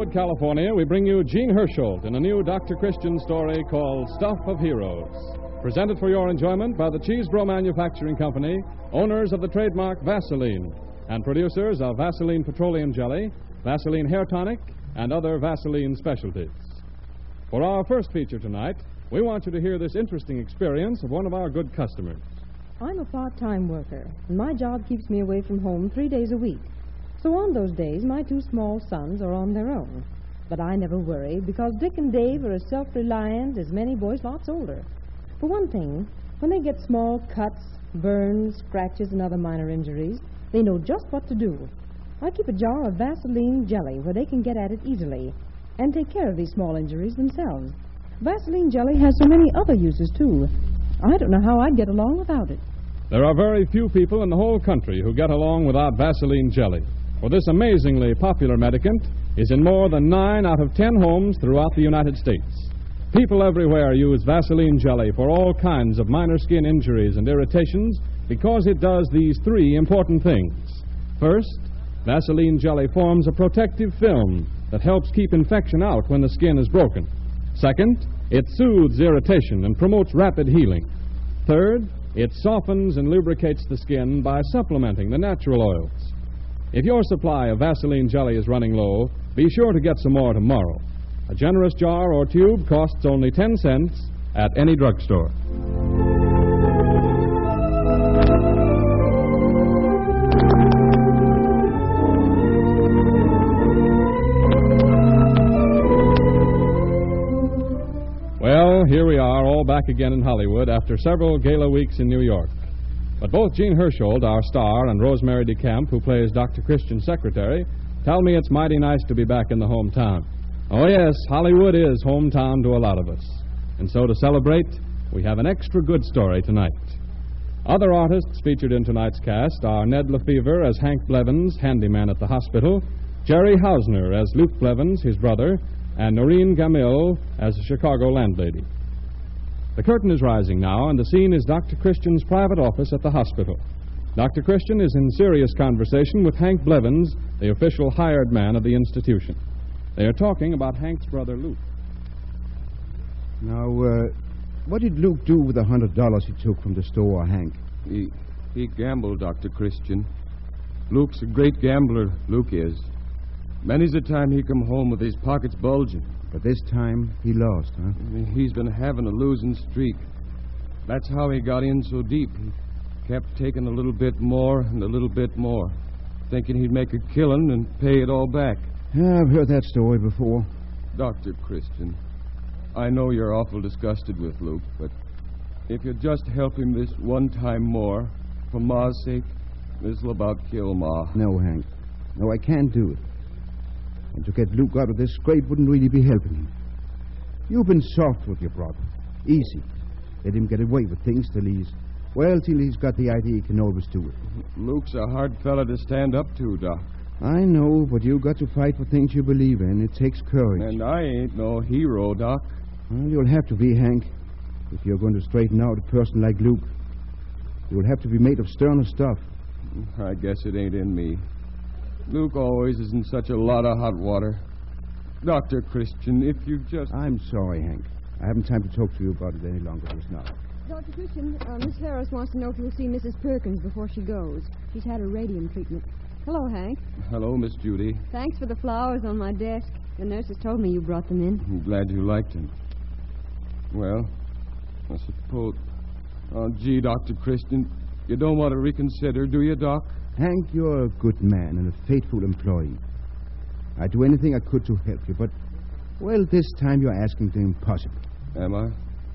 Hollywood, California, we bring you Gene Hersholt in a new Dr. Christian story called Stuff of Heroes. Presented for your enjoyment by the Cheesebro Manufacturing Company, owners of the trademark Vaseline, and producers of Vaseline Petroleum Jelly, Vaseline Hair Tonic, and other Vaseline specialties. For our first feature tonight, we want you to hear this interesting experience of one of our good customers. I'm a part-time worker, and my job keeps me away from home 3 days a week. So on those days, my 2 small sons are on their own. But I never worry, because Dick and Dave are as self-reliant as many boys lots older. For one thing, when they get small cuts, burns, scratches, and other minor injuries, they know just what to do. I keep a jar of Vaseline jelly where they can get at it easily and take care of these small injuries themselves. Vaseline jelly has so many other uses, too. I don't know how I'd get along without it. There are very few people in the whole country who get along without Vaseline jelly. For this amazingly popular medicament is in more than 9 out of 10 homes throughout the United States. People everywhere use Vaseline jelly for all kinds of minor skin injuries and irritations because it does these 3 important things. First, Vaseline jelly forms a protective film that helps keep infection out when the skin is broken. Second, it soothes irritation and promotes rapid healing. Third, it softens and lubricates the skin by supplementing the natural oils. If your supply of Vaseline jelly is running low, be sure to get some more tomorrow. A generous jar or tube costs only 10 cents at any drugstore. Well, here we are, all back again in Hollywood after several gala weeks in New York. But both Gene Hersholt, our star, and Rosemary DeCamp, who plays Dr. Christian's secretary, tell me it's mighty nice to be back in the hometown. Oh, yes, Hollywood is hometown to a lot of us. And so to celebrate, we have an extra good story tonight. Other artists featured in tonight's cast are Ned Lefevre as Hank Blevins, handyman at the hospital, Jerry Hausner as Luke Blevins, his brother, and Noreen Gamil as a Chicago landlady. The curtain is rising now, and the scene is Dr. Christian's private office at the hospital. Dr. Christian is in serious conversation with Hank Blevins, the official hired man of the institution. They are talking about Hank's brother, Luke. Now, what did Luke do with the $100 he took from the store, Hank? He gambled, Dr. Christian. Luke's a great gambler, Luke is. Many's the time he come home with his pockets bulging. But this time, he lost, huh? He's been having a losing streak. That's how he got in so deep. He kept taking a little bit more and a little bit more, thinking he'd make a killing and pay it all back. Yeah, I've heard that story before. Dr. Christian, I know you're awful disgusted with Luke, but if you'd just help him this one time more, for Ma's sake, this'll about kill Ma. No, Hank. No, I can't do it. And to get Luke out of this scrape wouldn't really be helping him. You've been soft with your brother. Easy. Let him get away with things till he's got the idea he can always do it. Luke's a hard fella to stand up to, Doc. I know, but you've got to fight for things you believe in. It takes courage. And I ain't no hero, Doc. Well, you'll have to be, Hank. If you're going to straighten out a person like Luke, you'll have to be made of sterner stuff. I guess it ain't in me. Luke always is in such a lot of hot water. Dr. Christian, if you just... I'm sorry, Hank. I haven't time to talk to you about it any longer just now. Dr. Christian, Miss Harris wants to know if you'll see Mrs. Perkins before she goes. She's had her radium treatment. Hello, Hank. Hello, Miss Judy. Thanks for the flowers on my desk. The nurses told me you brought them in. I'm glad you liked them. Well, I suppose... Oh, gee, Dr. Christian, you don't want to reconsider, do you, Doc? Hank, you're a good man and a faithful employee. I'd do anything I could to help you, but, well, this time you're asking the impossible. Am I?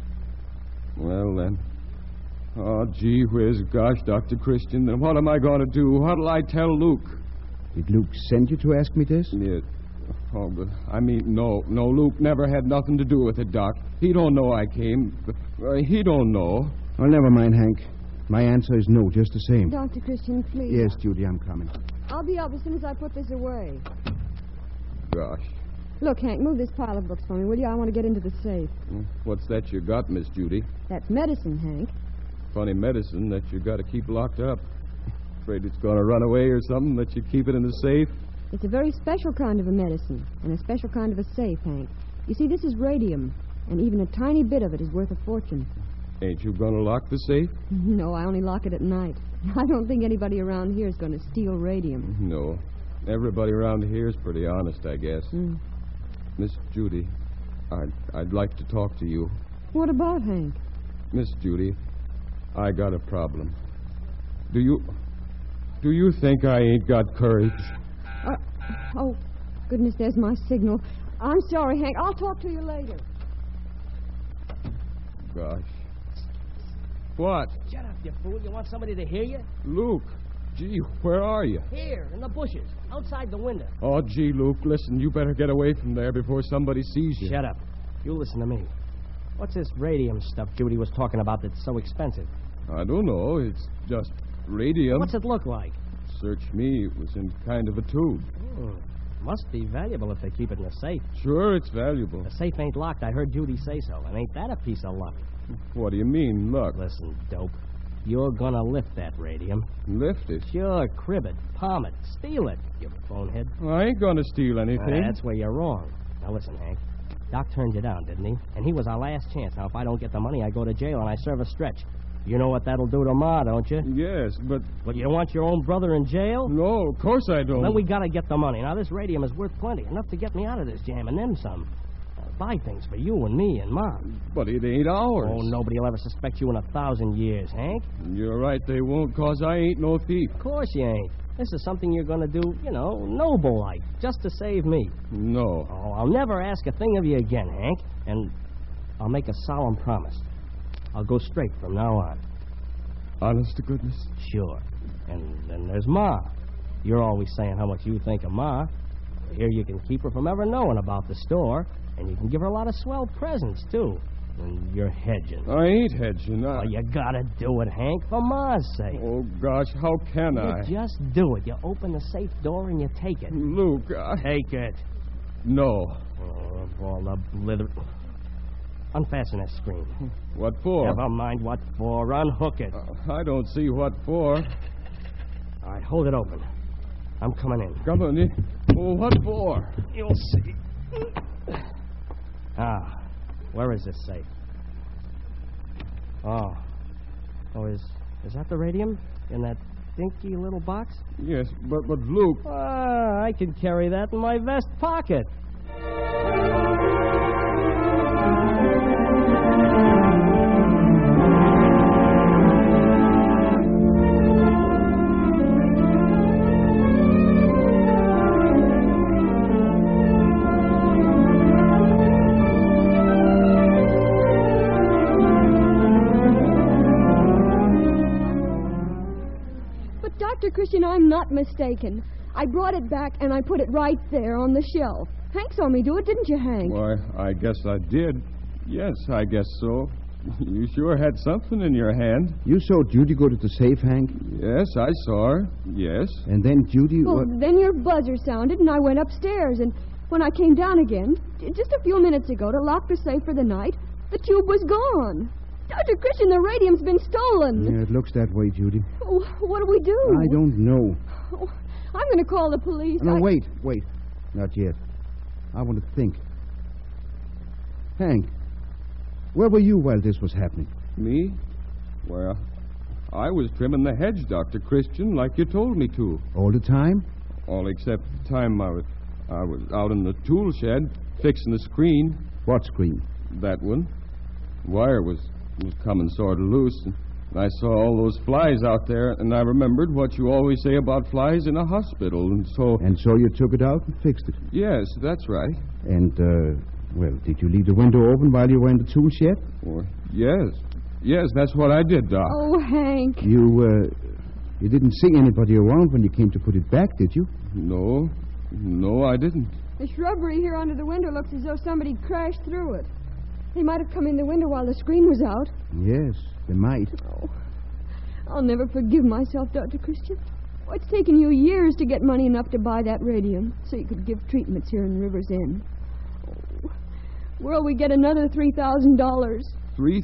Well, then. Oh, gee whiz, gosh, Dr. Christian, then what am I going to do? What'll I tell Luke? Did Luke send you to ask me this? Yeah. Oh, but I mean, no, Luke never had nothing to do with it, Doc. He don't know I came. He don't know. Well, never mind, Hank. My answer is no, just the same. Dr. Christian, please. Yes, Judy, I'm coming. I'll be up as soon as I put this away. Gosh. Look, Hank, move this pile of books for me, will you? I want to get into the safe. What's that you got, Miss Judy? That's medicine, Hank. Funny medicine that you got to keep locked up. Afraid it's going to run away or something, that you keep it in the safe? It's a very special kind of a medicine and a special kind of a safe, Hank. You see, this is radium, and even a tiny bit of it is worth a fortune. Ain't you gonna lock the safe? No, I only lock it at night. I don't think anybody around here is going to steal radium. No. Everybody around here is pretty honest, I guess. Miss Judy, I'd like to talk to you. What about, Hank? Miss Judy, I got a problem. Do you think I ain't got courage? Oh, goodness, there's my signal. I'm sorry, Hank. I'll talk to you later. Gosh. What? Shut up, you fool. You want somebody to hear you? Luke. Gee, where are you? Here, in the bushes, outside the window. Oh, gee, Luke, listen, you better get away from there before somebody sees you. Shut up. You listen to me. What's this radium stuff Judy was talking about that's so expensive? I don't know. It's just radium. What's it look like? Search me. It was in kind of a tube. Must be valuable if they keep it in a safe. Sure, it's valuable. The safe ain't locked. I heard Judy say so. And ain't that a piece of luck? What do you mean, luck? Listen, dope. You're gonna lift that radium. Lift it? Sure, crib it, palm it, steal it, you bonehead. I ain't gonna steal anything. That's where you're wrong. Now listen, Hank. Doc turned you down, didn't he? And he was our last chance. Now, if I don't get the money, I go to jail and I serve a stretch. You know what that'll do to Ma, don't you? Yes, but... But you want your own brother in jail? No, of course I don't. Then we gotta get the money. Now, this radium is worth plenty. Enough to get me out of this jam and then some. Buy things for you and me and Ma. But it ain't ours. Oh, nobody will ever suspect you in 1,000 years, Hank. You're right, they won't, 'cause I ain't no thief. Of course you ain't. This is something you're gonna do, noble-like, just to save me. No. Oh, I'll never ask a thing of you again, Hank. And I'll make a solemn promise. I'll go straight from now on. Honest to goodness? Sure. And then there's Ma. You're always saying how much you think of Ma. Here you can keep her from ever knowing about the store. And you can give her a lot of swell presents, too. And you're hedging. I ain't hedging. Well, you gotta do it, Hank, for Ma's sake. Oh, gosh, how can I? You just do it. You open the safe door and you take it. Luke, Take it. No. Oh, of all the blither... Unfasten that screen. What for? Never mind what for. Unhook it. I don't see what for. All right, hold it open. I'm coming in. Come on in. Oh, what for? You'll see. Where is this safe? Oh, is that the radium in that dinky little box? Yes, but Luke... I can carry that in my vest pocket. Christian, I'm not mistaken. I brought it back and I put it right there on the shelf. Hank saw me do it, didn't you, Hank? Why, I guess I did. Yes, I guess so. You sure had something in your hand. You saw Judy go to the safe, Hank? Yes, I saw her. Yes. And then Judy... Well, then your buzzer sounded and I went upstairs. And when I came down again, just a few minutes ago to lock the safe for the night, the tube was gone. Dr. Christian, the radium's been stolen. Yeah, it looks that way, Judy. Oh, what do we do? I don't know. Oh, I'm going to call the police. No, wait. Not yet. I want to think. Hank, where were you while this was happening? Me? Well, I was trimming the hedge, Dr. Christian, like you told me to. All the time? All except the time I was out in the tool shed fixing the screen. What screen? That one. Wire was coming sort of loose, and I saw all those flies out there, and I remembered what you always say about flies in a hospital, and so... And so you took it out and fixed it? Yes, that's right. And, did you leave the window open while you were in the tool shed? Well, yes. Yes, that's what I did, Doc. Oh, Hank. You didn't see anybody around when you came to put it back, did you? No, I didn't. The shrubbery here under the window looks as though somebody crashed through it. They might have come in the window while the screen was out. Yes, they might. Oh, I'll never forgive myself, Dr. Christian. Oh, it's taken you years to get money enough to buy that radium so you could give treatments here in River's End. Oh, where'll we get another $3,000?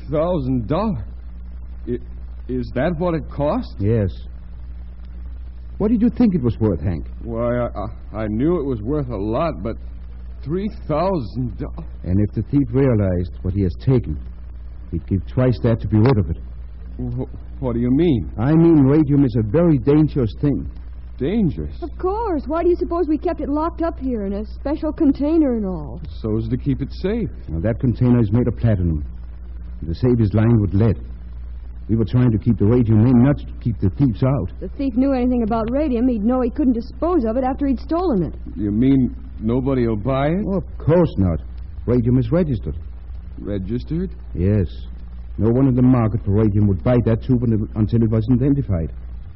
$3,000? Is that what it cost? Yes. What did you think it was worth, Hank? Why, I knew it was worth a lot, but $3,000. And if the thief realized what he has taken, he'd give twice that to be rid of it. What do you mean? I mean, radium is a very dangerous thing. Dangerous? Of course. Why do you suppose we kept it locked up here in a special container and all? So as to keep it safe. Now, that container is made of platinum. The safe is lined with lead. We were trying to keep the radium in, not to keep the thieves out. If the thief knew anything about radium, he'd know he couldn't dispose of it after he'd stolen it. You mean nobody will buy it? Oh, of course not. Radium is registered. Registered? Yes. No one in the market for radium would buy that tube until it was identified.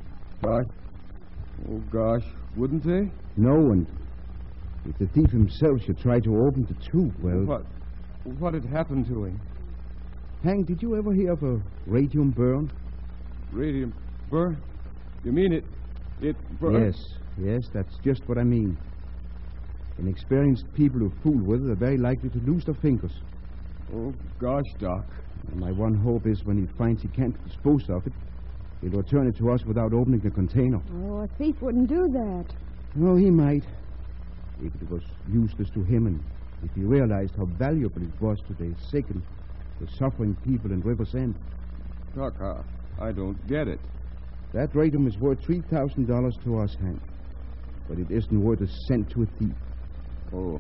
Oh, gosh. Wouldn't they? No one. If the thief himself should try to open the tube, well... What had happened to him? Hank, did you ever hear of a radium burn? Radium burn? You mean it burned? Yes, that's just what I mean. Inexperienced people who fool with it are very likely to lose their fingers. Oh, gosh, Doc. And my one hope is when he finds he can't dispose of it, he'll return it to us without opening the container. Oh, a thief wouldn't do that. No, he might. If it was useless to him and if he realized how valuable it was to the sick and the suffering people in River's End. Doc, I don't get it. That radium is worth $3,000 to us, Hank. But it isn't worth a cent to a thief. Oh.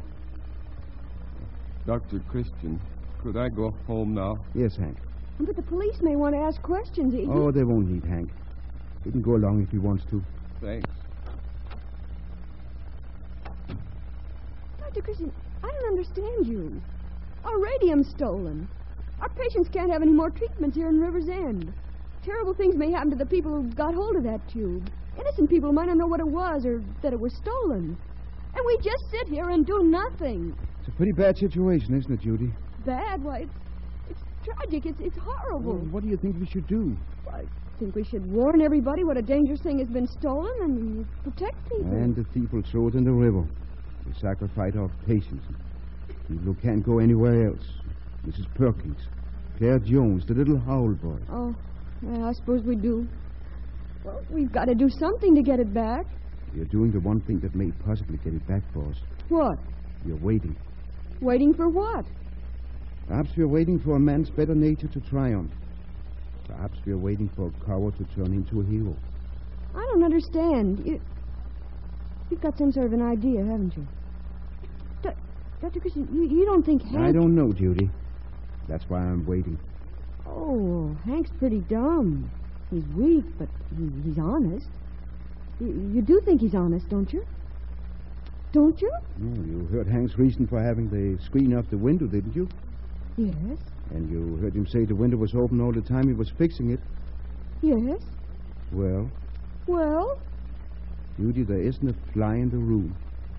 Dr. Christian, could I go home now? Yes, Hank. But the police may want to ask questions. Oh, they won't need Hank. He can go along if he wants to. Thanks. Dr. Christian, I don't understand you. Our radium's stolen. Our patients can't have any more treatments here in River's End. Terrible things may happen to the people who got hold of that tube. Innocent people might not know what it was or that it was stolen. And we just sit here and do nothing. It's a pretty bad situation, isn't it, Judy? Bad? Why, it's tragic. It's horrible. Well, what do you think we should do? I think we should warn everybody what a dangerous thing has been stolen and protect people. And the thief will throw it in the river. We sacrifice our patients. People who can't go anywhere else. Mrs. Perkins, Claire Jones, the little Howell boy. Oh, yeah, I suppose we do. Well, we've got to do something to get it back. You're doing the one thing that may possibly get it back for us. What? You're waiting. Waiting for what? Perhaps we're waiting for a man's better nature to triumph. Perhaps we're waiting for a coward to turn into a hero. I don't understand. You've got some sort of an idea, haven't you? Dr. Christian, you don't think Hank... I don't know, Judy. That's why I'm waiting. Oh, Hank's pretty dumb. He's weak, but he's honest. You do think he's honest, don't you? Don't you? Oh, you heard Hank's reason for having the screen off the window, didn't you? Yes. And you heard him say the window was open all the time he was fixing it. Yes. Well? Well? Judy, there isn't a fly in the room.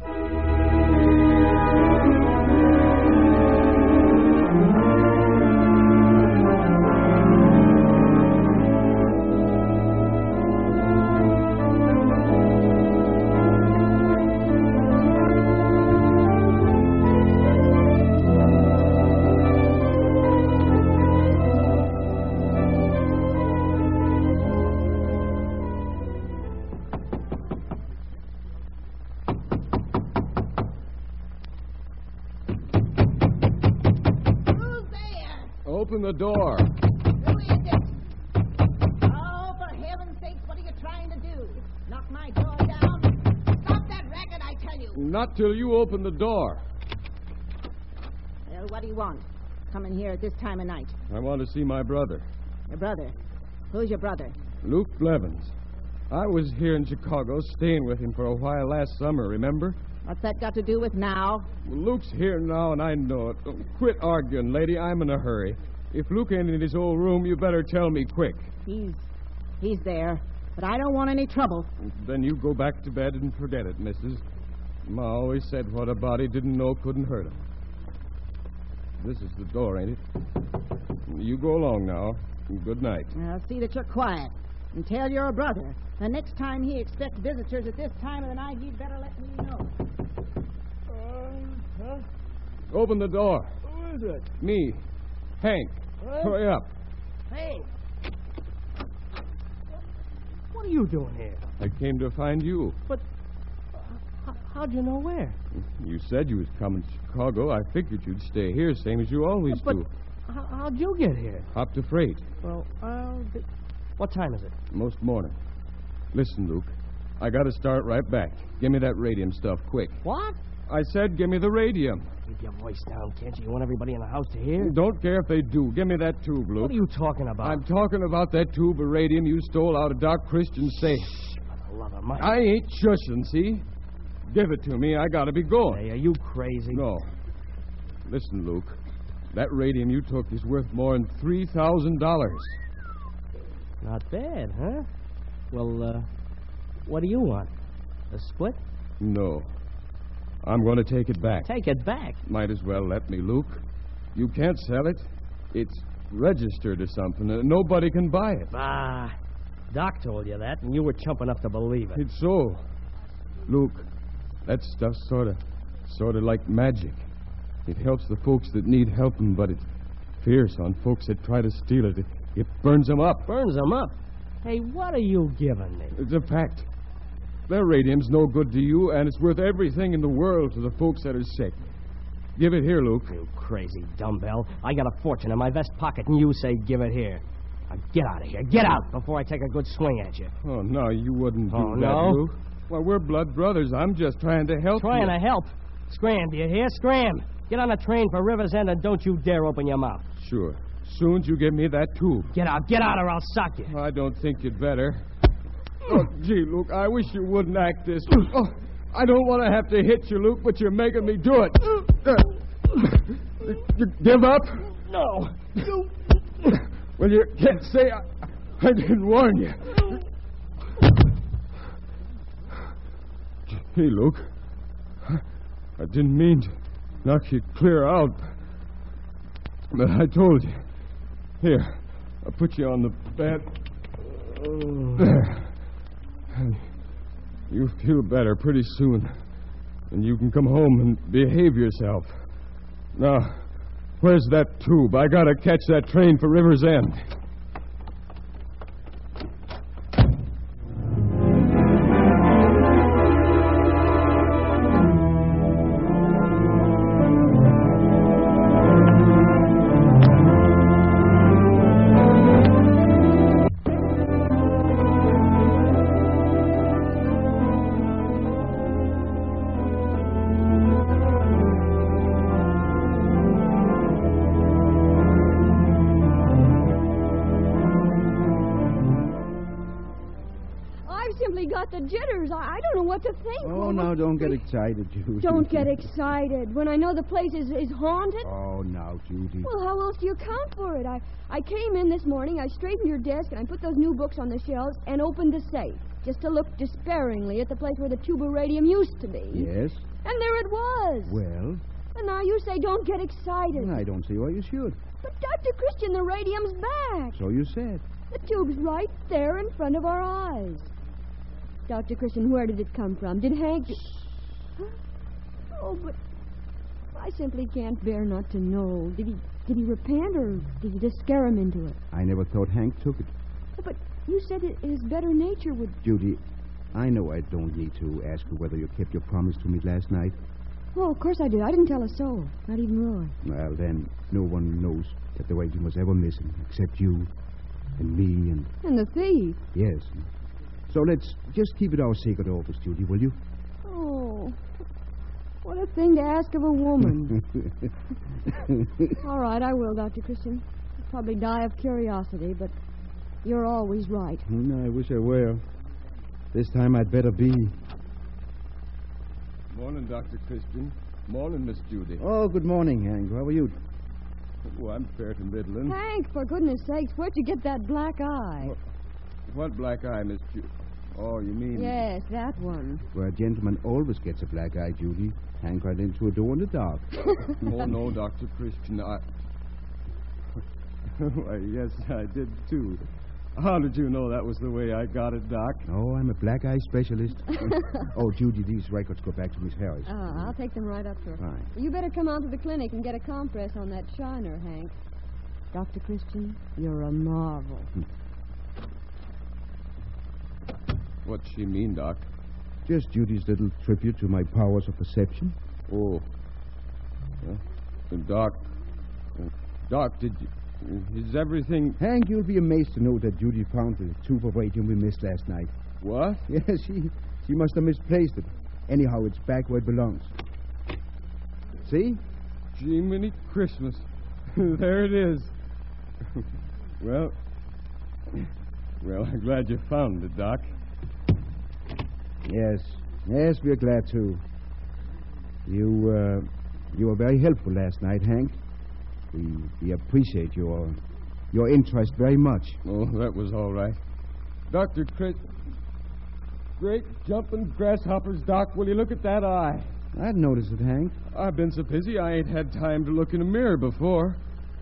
Open the door. Who is it? Oh, for heaven's sakes, what are you trying to do? Knock my door down? Stop that racket, I tell you. Not till you open the door. Well, what do you want? Coming here at this time of night. I want to see my brother, Your brother? Who's your brother? Luke Blevins. I was here in Chicago staying with him for a while last summer, remember? What's that got to do with now? Well, Luke's here now, and I know it. Don't quit arguing, lady. I'm in a hurry. If Luke ain't in his old room, you better tell me quick. He's there, but I don't want any trouble. Then you go back to bed and forget it, missus. Ma always said what a body didn't know couldn't hurt him. This is the door, ain't it? You go along now. Good night. Now, see that you're quiet. And tell your brother, the next time he expects visitors at this time of the night, he'd better let me know. Open the door. Who is it? Me. Hank. What? Hurry up. Hey, What are you doing here? I came to find you. But how'd you know where? You said you was coming to Chicago. I figured you'd stay here, same as you always But do. how'd you get here? Hopped a freight. Well, what time is it? Most morning. Listen, Luke. I gotta start right back. Give me that radium stuff, quick. What? I said give me the radium. Keep your voice down, can't you? You want everybody in the house to hear? Don't care if they do. Give me that tube, Luke. What are you talking about? I'm talking about that tube of radium you stole out of Doc Christian's safe. For the love of Mike. I ain't shushing, see? Give it to me. I gotta be going. Hey, are you crazy? No. Listen, Luke. That radium you took is worth more than $3,000. Not bad, huh? Well, what do you want? A split? No. I'm going to take it back. Take it back? Might as well let me, Luke. You can't sell it. It's registered or something. Nobody can buy it. Ah, Doc told you that, and you were chump enough to believe it. It's so. Luke, that stuff's sort of like magic. It helps the folks that need helping, but it's fierce on folks that try to steal it. It burns them up. Burns them up? Hey, what are you giving me? It's a fact. Their radium's no good to you, and it's worth everything in the world to the folks that are sick. Give it here, Luke. You crazy dumbbell. I got a fortune in my vest pocket, and you say give it here. Now get out of here. Get out before I take a good swing at you. Oh, no, you wouldn't do Oh, that, no? Luke. Well, we're blood brothers. I'm just trying to help Trying you. to help? Scram, do you hear? Scram. Get on a train for River's End, and don't you dare open your mouth. Sure. Soon as you give me that tube. Get out, or I'll sock you. I don't think you'd better. Oh, gee, Luke, I wish you wouldn't act this. Oh, I don't want to have to hit you, Luke, but you're making me do it. You give up? No. Well, you can't say I didn't warn you. Hey, Luke. I didn't mean to knock you clear out. But I told you. Here, I'll put you on the bed. There. And you feel better pretty soon. And you can come home and behave yourself. Now, where's that tube? I gotta catch that train for River's End. The jitters. I don't know what to think. Oh, now, don't get excited, Judy. Don't get excited when I know the place is haunted. Oh, now, Judy. Well, how else do you account for it? I came in this morning, I straightened your desk, and I put those new books on the shelves and opened the safe, just to look despairingly at the place where the tube of radium used to be. Yes? And there it was. Well? And now you say don't get excited. I don't see why you should. But, Dr. Christian, the radium's back. So you said. The tube's right there in front of our eyes. Dr. Christian, where did it come from? Did Hank... Huh? Oh, but I simply can't bear not to know. Did he repent, or did you just scare him into it? I never thought Hank took it. But you said his better nature would... Judy, I know I don't need to ask you whether you kept your promise to me last night. Oh, of course I did. I didn't tell a soul. Not even Roy. Well, then, no one knows that the radium was ever missing, except you and me and... And the thief. Yes. So let's just keep it our secret office, Judy, will you? Oh, what a thing to ask of a woman. All right, I will, Dr. Christian. I'll probably die of curiosity, but you're always right. I wish I were. This time I'd better be. Morning, Dr. Christian. Morning, Miss Judy. Oh, good morning, Hank. How are you? Oh, I'm fair to middling. Hank, for goodness sakes, where'd you get that black eye? What black eye, Miss Judy? Oh, you mean... Yes, that one. Well, a gentleman always gets a black eye, Judy. Hank right into a door in the dark. Oh, no, Dr. Christian, Why, yes, I did, too. How did you know that was the way I got it, Doc? Oh, I'm a black eye specialist. Oh, Judy, these records go back to Miss Harris. I'll take them right up to her. Fine. You better come out to the clinic and get a compress on that shiner, Hank. Dr. Christian, you're a marvel. What's she mean, Doc? Just Judy's little tribute to my powers of perception. Oh. Well, Doc, did you... Is everything... Hank, you'll be amazed to know that Judy found the tube of radium we missed last night. What? Yes, she must have misplaced it. Anyhow, it's back where it belongs. See? Jiminy Christmas. There it is. Well, I'm glad you found it, Doc. Yes, we're glad too. You were very helpful last night, Hank. We appreciate your interest very much. Oh, that was all right. Dr. Chris... Great jumping grasshoppers, Doc. Will you look at that eye? I'd noticed it, Hank. I've been so busy I ain't had time to look in a mirror before.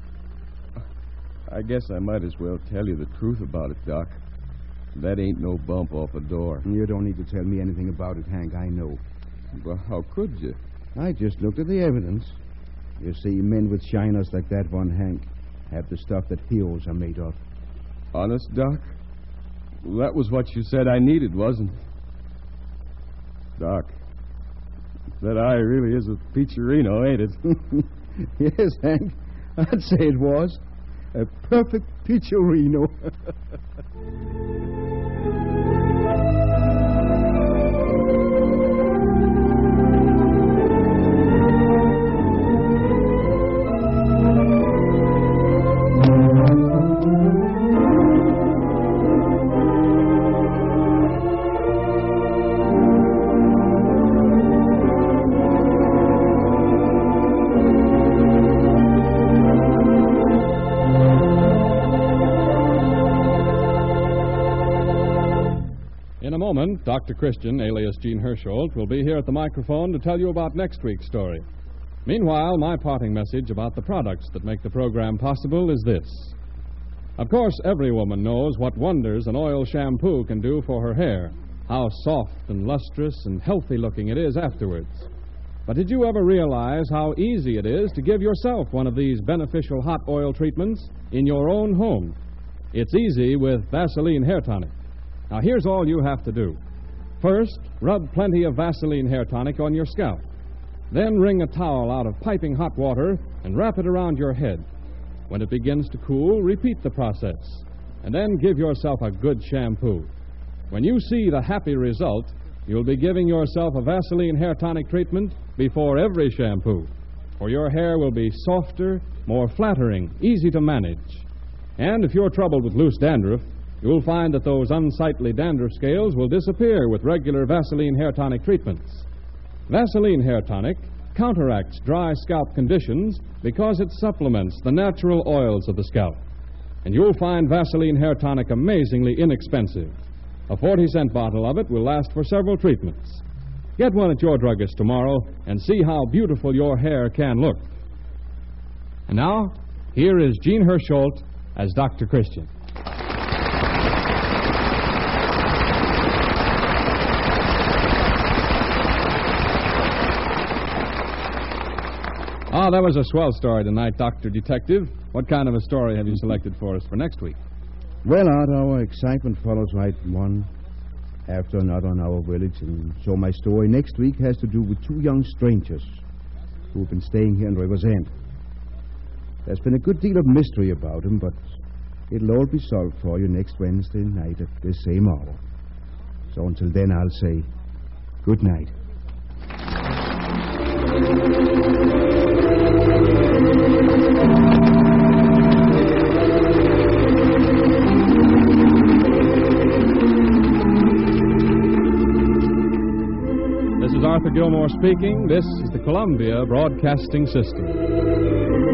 I guess I might as well tell you the truth about it, Doc. That ain't no bump off a door. You don't need to tell me anything about it, Hank. I know. Well, how could you? I just looked at the evidence. You see, men with shiners like that one, Hank, have the stuff that heroes are made of. Honest, Doc? Well, that was what you said I needed, wasn't it? Doc, that eye really is a peacherino, ain't it? Yes, Hank. I'd say it was. A perfect peacherino. Dr. Christian, alias Gene Hersholt, will be here at the microphone to tell you about next week's story. Meanwhile, my parting message about the products that make the program possible is this. Of course, every woman knows what wonders an oil shampoo can do for her hair, how soft and lustrous and healthy-looking it is afterwards. But did you ever realize how easy it is to give yourself one of these beneficial hot oil treatments in your own home? It's easy with Vaseline Hair Tonic. Now, here's all you have to do. First, rub plenty of Vaseline Hair Tonic on your scalp. Then wring a towel out of piping hot water and wrap it around your head. When it begins to cool, repeat the process. And then give yourself a good shampoo. When you see the happy result, you'll be giving yourself a Vaseline Hair Tonic treatment before every shampoo. For your hair will be softer, more flattering, easy to manage. And if you're troubled with loose dandruff, you'll find that those unsightly dandruff scales will disappear with regular Vaseline Hair Tonic treatments. Vaseline Hair Tonic counteracts dry scalp conditions because it supplements the natural oils of the scalp. And you'll find Vaseline Hair Tonic amazingly inexpensive. A 40-cent bottle of it will last for several treatments. Get one at your druggist tomorrow and see how beautiful your hair can look. And now, here is Gene Hersholt as Dr. Christian. Ah, that was a swell story tonight, Dr. Detective. What kind of a story have you selected for us for next week? Well, Art, our excitement follows right one after another in our village, and so my story next week has to do with two young strangers who've been staying here in River's End. There's been a good deal of mystery about them, but it'll all be solved for you next Wednesday night at this same hour. So until then, I'll say good night. This is Arthur Gilmore speaking. This is the Columbia Broadcasting System.